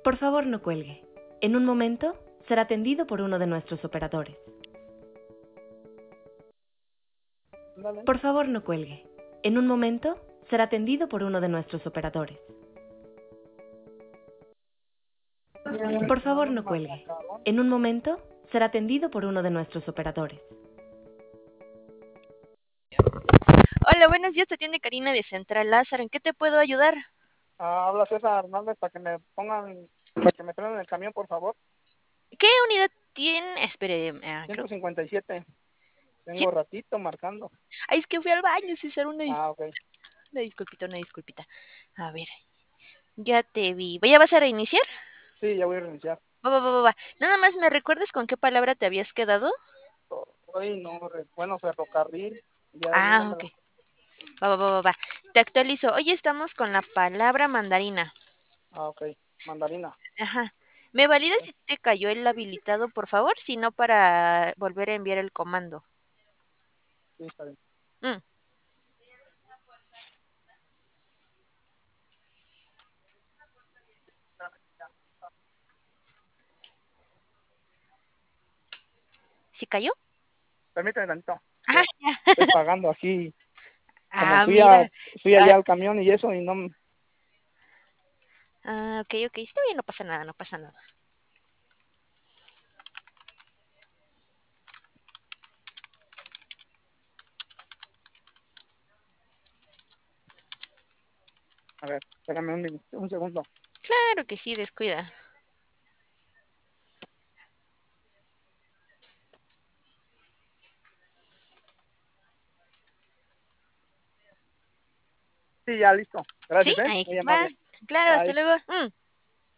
Por favor, no cuelgue. En un momento será atendido por uno de nuestros operadores. Dale. Por favor, no cuelgue. En un momento será atendido por uno de nuestros operadores. Por favor, no cuelgue. En un momento será atendido por uno de nuestros operadores. Hola, buenos días, te atiende Karina de Central Lázaro. ¿En qué te puedo ayudar? Habla César Hernández para que me traigan el camión, por favor. ¿Qué unidad tiene? Espere, 157. Tengo ¿sí? ratito marcando. Ay, es que fui al baño, César, una Ok. disculpita, una disculpita. A ver, ya te vi. ¿Ya vas a reiniciar? Sí, ya voy a reiniciar. Va. Nada más me recuerdas con qué palabra te habías quedado. Bueno, ferrocarril. Ya Ah, dígamelo. ok. Va. Te actualizo. Hoy estamos con la palabra mandarina. Ok. Mandarina. Ajá. ¿Me validas si te cayó el habilitado, por favor? Si no, para volver a enviar el comando. Sí, está bien. Mm. ¿Sí cayó? Permíteme tantito. Ajá. Estoy pagando aquí. Como Ah, mira. fui allá al camión y eso, y no. Ok. Está bien, no pasa nada, no pasa nada. A ver, espérame un segundo. Claro que sí, descuida. Sí, ya listo. ¿Sí? Gracias, Ahí muy va. amable. Claro, hasta Bye. luego.